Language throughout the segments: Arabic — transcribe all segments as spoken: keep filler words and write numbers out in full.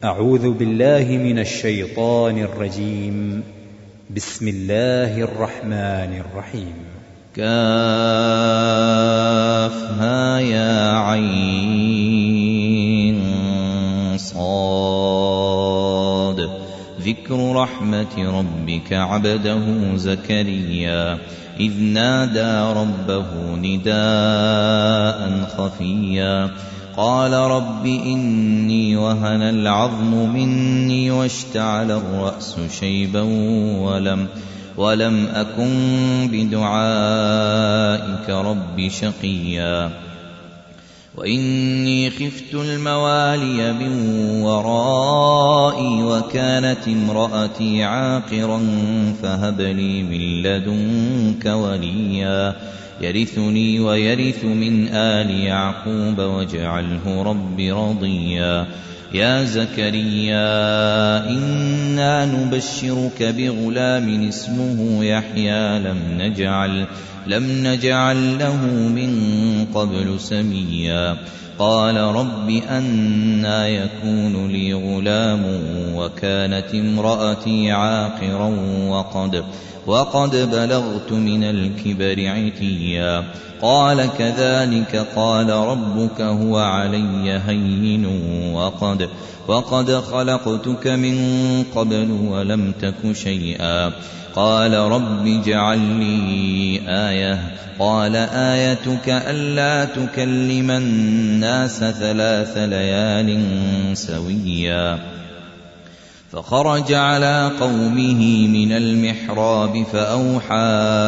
أعوذ بالله من الشيطان الرجيم. بسم الله الرحمن الرحيم. كافها يا عين صاد ذكر رحمة ربك عبده زكريا إذ نادى ربه نداء خفيا قال رب إني وهن العظم مني واشتعل الرأس شيبا ولم, ولم أكن بدعائك رب شقيا وإني خفت الموالي من ورائي وكانت امرأتي عاقرا فهب لي من لدنك وليا يرثني ويرث من آل يعقوب واجعله رب رضيا يا زكريا إنا نبشرك بغلام اسمه يحيى لم نجعل, لم نجعل له من قبل سميا قال رب أنى يكون لي غلام وكانت امرأتي عاقرا وقد, وقد بلغت من الكبر عتيا قال كذلك قال ربك هو علي هين وقد, وقد خلقتك من قبل ولم تك شيئا قال رب اجعل لي آية قال آيتك ألا تكلم الناس ثلاث ليال سويا فخرج على قومه من المحراب فأوحى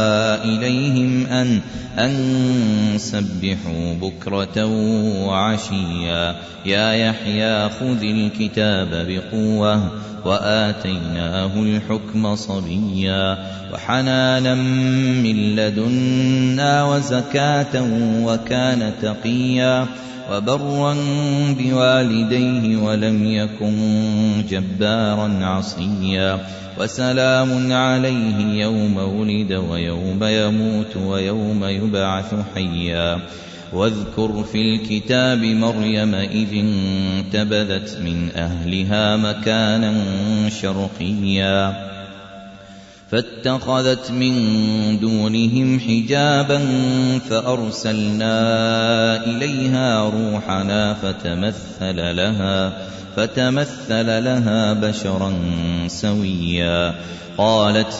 إليهم أن, أن سبحوا بكرة وعشيا يا يحيى خذ الكتاب بقوة وآتيناه الحكم صبيا وحنانا من لدنا وزكاة وكان تقيا وبرا بوالديه ولم يكن جبارا عصيا وسلام عليه يوم ولد ويوم يموت ويوم يبعث حيا واذكر في الكتاب مريم إذ انتبذت من أهلها مكانا شرقيا فاتخذت من دونهم حجابا فأرسلنا إليها روحنا فتمثل لها, فتمثل لها بشرا سويا قالت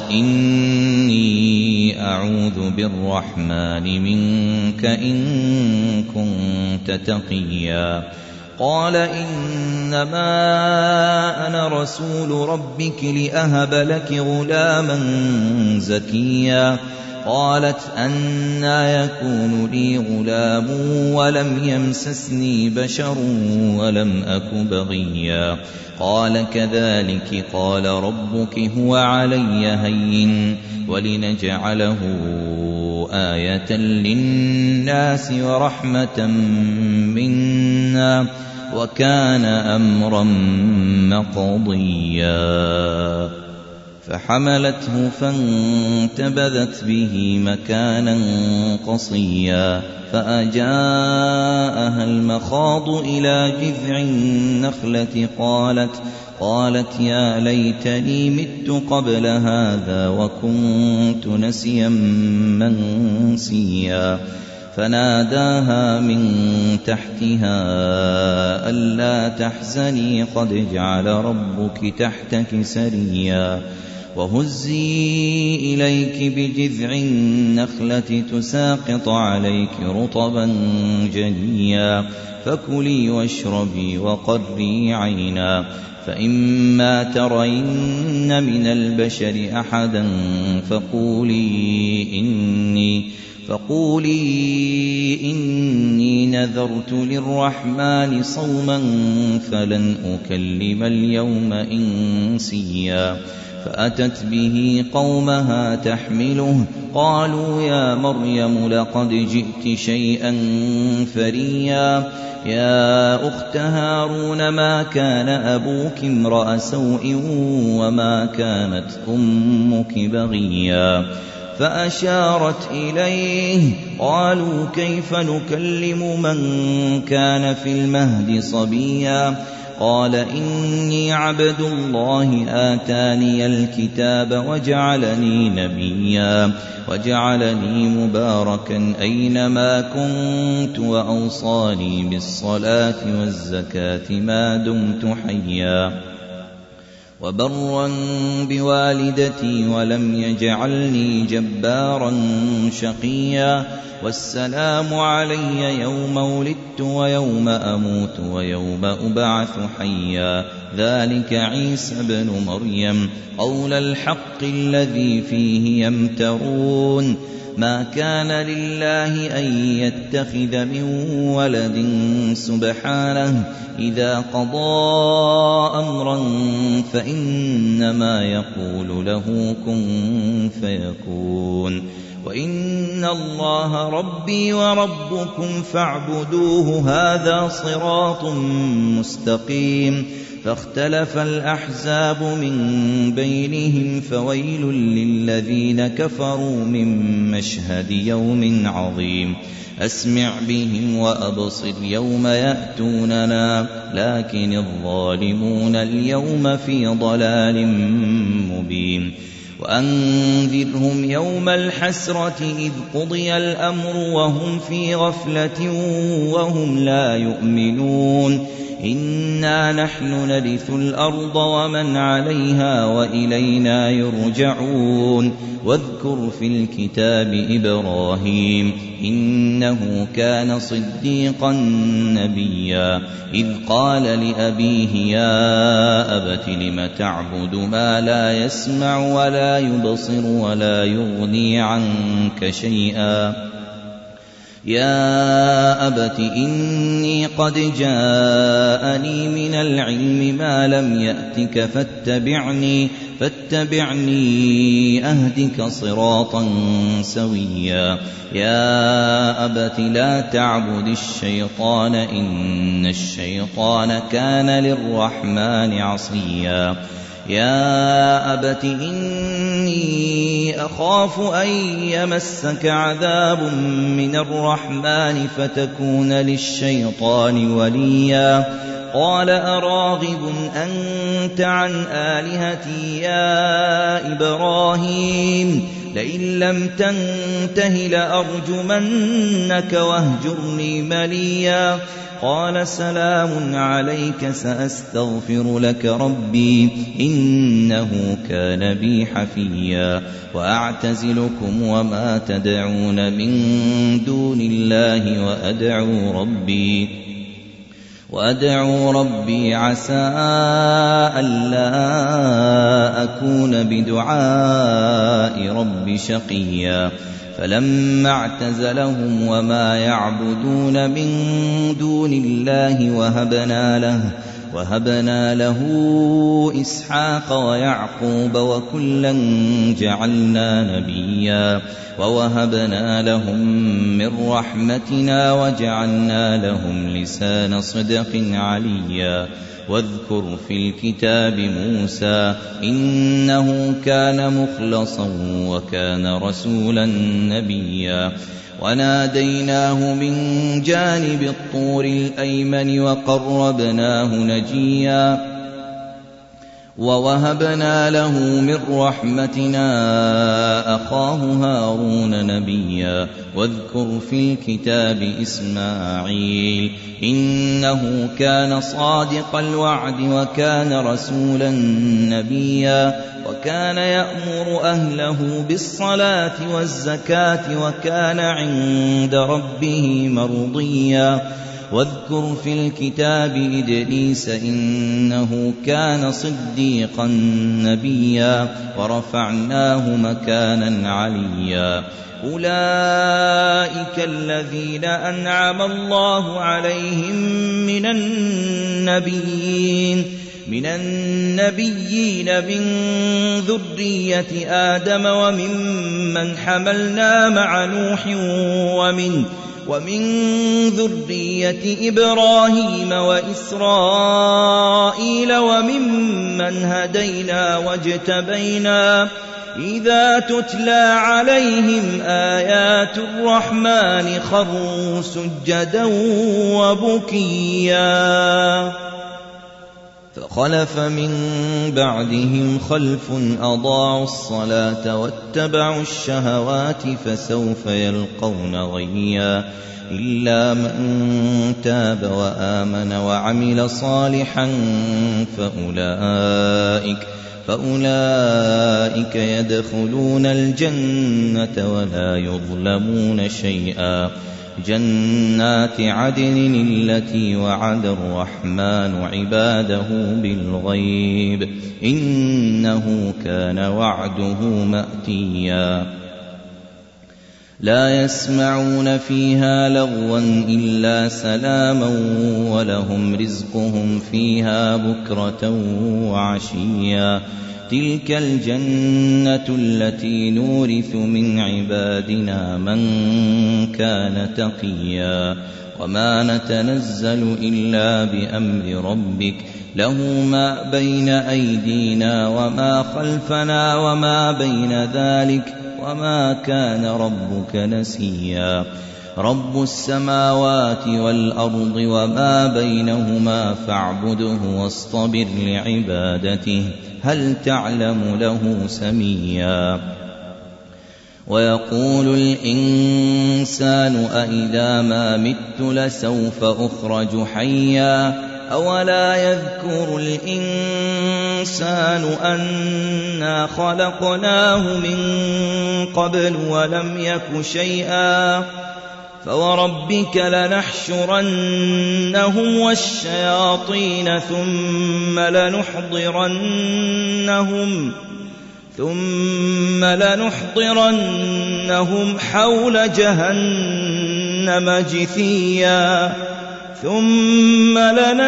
إني أعوذ بالرحمن منك إن كنت تقيا قال إنما أنا رسول ربك لأهب لك غلاما زكيا قالت أنى يكون لي غلام ولم يمسسني بشر ولم أك بغيا قال كذلك قال ربك هو علي هين ولنجعله آية للناس ورحمة منا وكان أمرا مقضيا فحملته فانتبذت به مكانا قصيا فأجاءها المخاض إلى جذع النخلة قالت, قالت يا ليتني مت قبل هذا وكنت نسيا منسيا فناداها من تحتها ألا تحزني قد جعل ربك تحتك سريا وهزي إليك بجذع النخلة تساقط عليك رطبا جنيا فكلي واشربي وقري عينا فإما ترين من البشر أحدا فقولي إني فقولي إني نذرت للرحمن صوما فلن أكلم اليوم إنسيا فأتت به قومها تحمله قالوا يا مريم لقد جئت شيئا فريا يا أخت هارون ما كان أبوك امرأ سوء وما كانت أمك بغيا فأشارت إليه قالوا كيف نكلم من كان في المهد صبيا قال إني عبد الله آتاني الكتاب وجعلني نبيا وجعلني مباركا أينما كنت وأوصاني بالصلاة والزكاة ما دمت حيا وبرا بوالدتي ولم يجعلني جبارا شقيا والسلام علي يوم ولدت ويوم أموت ويوم أبعث حيا ذلك عيسى بن مريم قول الحق الذي فيه يمترون ما كان لله أن يتخذ من ولد سبحانه إذا قضى أمرا فإنما يقول له كن فيكون وإن الله ربي وربكم فاعبدوه هذا صراط مستقيم فاختلف الأحزاب من بينهم فويل للذين كفروا من مشهد يوم عظيم أسمع بهم وأبصر يوم يأتوننا لكن الظالمون اليوم في ضلال مبين وأنذرهم يوم الحسرة إذ قضي الأمر وهم في غفلة وهم لا يؤمنون إنا نحن نرث الأرض ومن عليها وإلينا يرجعون واذكر في الكتاب إبراهيم إنه كان صديقا نبيا إذ قال لأبيه يا أبت لم تعبد ما لا يسمع ولا يبصر ولا يغني عنك شيئا يا أبت إني قد جاءني من العلم ما لم يأتك فاتبعني فاتبعني أهدك صراطا سويا يا أبت لا تعبد الشيطان إن الشيطان كان للرحمن عصيا يا أبت إني أخاف أن يمسك عذاب من الرحمن فتكون للشيطان وليا قال أراغب أنت عن آلهتي يا إبراهيم لئن لم تنته لأرجمنك واهجرني مليا قال سلام عليك سأستغفر لك ربي إنه كان بي حفيا وأعتزلكم وما تدعون من دون الله وأدعو ربي وأدعو ربي عسى ألا أكون بدعاء ربي شقيا فلما اعتزلهم وما يعبدون من دون الله وهبنا له وهبنا له إسحاق ويعقوب وكلا جعلنا نبيا ووهبنا لهم من رحمتنا وجعلنا لهم لسان صدق عليا واذكر في الكتاب موسى إنه كان مخلصا وكان رسولا نبيا وناديناه من جانب الطور الأيمن وقربناه نجيا ووهبنا له من رحمتنا أخاه هارون نبيا واذكر في الكتاب إسماعيل إنه كان صادق الوعد وكان رسولا نبيا وكان يأمر أهله بالصلاة والزكاة وكان عند ربه مرضيا واذكر في الكتاب إدريس إنه كان صديقا نبيا ورفعناه مكانا عليا أولئك الذين أنعم الله عليهم من النبيين من النبيين من ذرية آدم وممن حملنا مع نوح ومن ومن ذرية إبراهيم وإسرائيل وممن هدينا واجتبينا إذا تتلى عليهم آيات الرحمن خروا سجدا وبكيا فخلف من بعدهم خلف أضاعوا الصلاة واتبعوا الشهوات فسوف يلقون غيا إلا من تاب وآمن وعمل صالحا فأولئك, فأولئك يدخلون الجنة ولا يظلمون شيئا جنات عدن التي وعد الرحمن عباده بالغيب إنه كان وعده مأتيا لا يسمعون فيها لغوا إلا سلاما ولهم رزقهم فيها بكرة وعشيا تلك الجنة التي نورث من عبادنا من كان تقيا وما نتنزل إلا بأمر ربك له ما بين أيدينا وما خلفنا وما بين ذلك وما كان ربك نسيا رب السماوات والأرض وما بينهما فاعبده واصطبر لعبادته هل تعلم له سميا ويقول الإنسان أإذا ما مت لسوف أخرج حيا أولا يذكر الإنسان أنا خلقناه من قبل ولم يك شيئا فوربك لنحشرنهم والشياطين ثم لنحضرنهم ثم لنحضرنهم حول جهنم جثيا ثم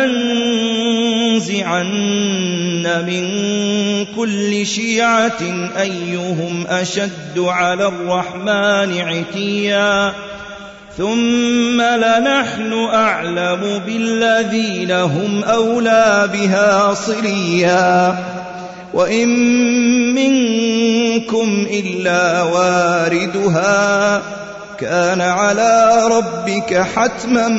لننزعن من كل شيعة أيهم أشد على الرحمن عتيا ثم لنحن أعلم بالذين هم أولى بها صليا وإن منكم إلا واردها كان على ربك حتما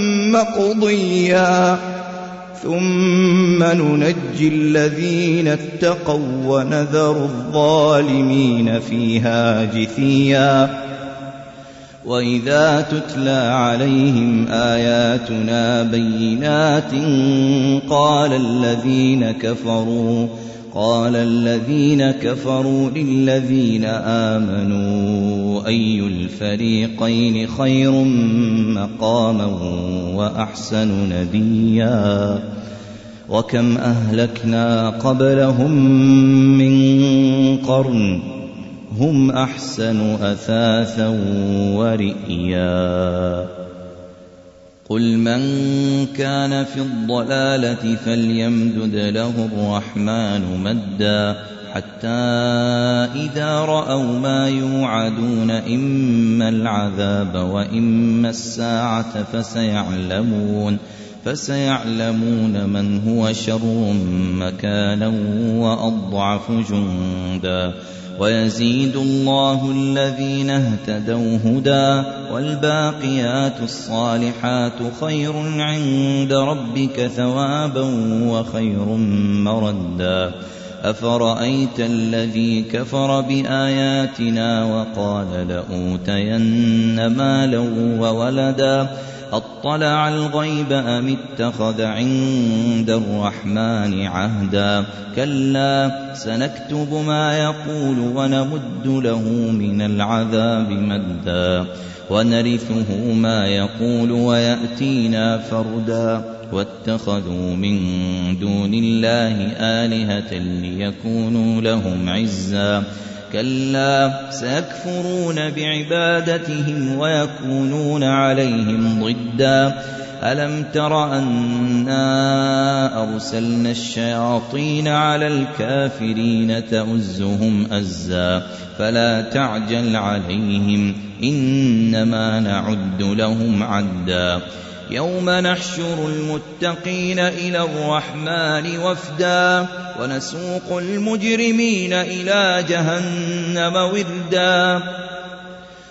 مقضيا ثم ننجي الذين اتقوا ونذر الظالمين فيها جثيا وإذا تتلى عليهم آياتنا بينات قال الذين كفروا قال الذين كفروا للذين آمنوا أي الفريقين خير مقاما وأحسن نديا وكم أهلكنا قبلهم من قرن هم أحسن أثاثا ورئيا قل من كان في الضلالة فليمدد له الرحمن مدا حتى إذا رأوا ما يوعدون إما العذاب وإما الساعة فسيعلمون فسيعلمون من هو شر مكانا وأضعف جندا ويزيد الله الذين اهتدوا هدى والباقيات الصالحات خير عند ربك ثوابا وخير مردا أفرأيت الذي كفر بآياتنا وقال لأوتين مالا وولدا أطلع الغيب أم اتخذ عند الرحمن عهدا كلا سنكتب ما يقول ونمد له من العذاب مدا ونرثه ما يقول ويأتينا فردا واتخذوا من دون الله آلهة ليكونوا لهم عزا كلا سيكفرون بعبادتهم ويكونون عليهم ضدا ألم تر أنا أرسلنا الشياطين على الكافرين تؤزهم أزا فلا تعجل عليهم إنما نعد لهم عدا يوم نحشر المتقين إلى الرحمن وفدا ونسوق المجرمين إلى جهنم وردا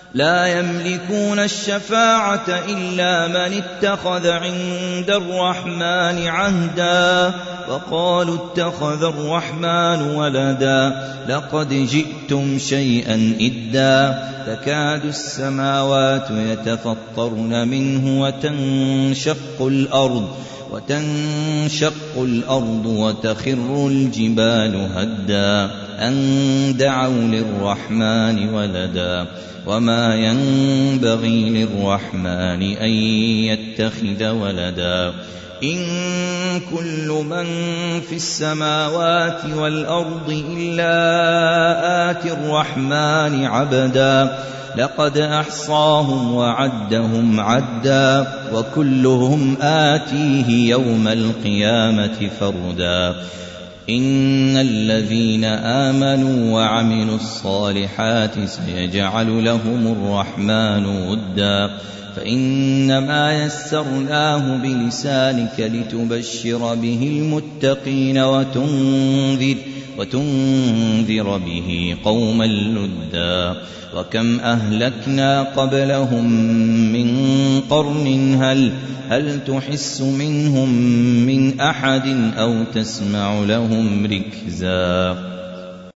لا يملكون الشفاعة إلا من اتخذ عند الرحمن عهدا وقالوا اتخذ الرحمن ولدا لقد جئتم شيئا إدا تكاد السماوات يتفطرن منه وتنشق الأرض وتنشق الأرض وتخر الجبال هدا أن دعوا للرحمن ولدا وما ينبغي للرحمن أن يتخذ ولدا إن كل من في السماوات والأرض إلا آتي الرحمن عبدا لقد أحصاهم وعدهم عدا وكلهم آتيه يوم القيامة فردا إن الذين آمنوا وعملوا الصالحات سيجعل لهم الرحمن ودا فإنما يسرناه بلسانك لتبشر به المتقين وتنذر, وتنذر به قوما لدا وكم أهلكنا قبلهم من قرن هل, هل تحس منهم من أحد أو تسمع لهم ركزا